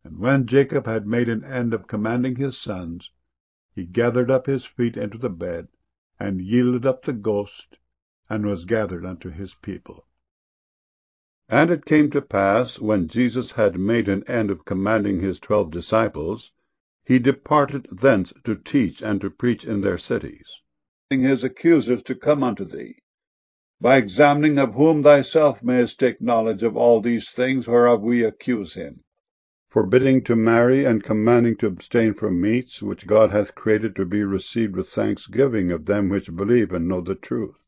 And when Jacob had made an end of commanding his sons, he gathered up his feet into the bed, and yielded up the ghost, and was gathered unto his people. And it came to pass, when Jesus had made an end of commanding his 12 disciples, he departed thence to teach and to preach in their cities, his accusers to come unto thee, by examining of whom thyself mayest take knowledge of all these things whereof we accuse him, forbidding to marry, and commanding to abstain from meats, which God hath created to be received with thanksgiving of them which believe and know the truth.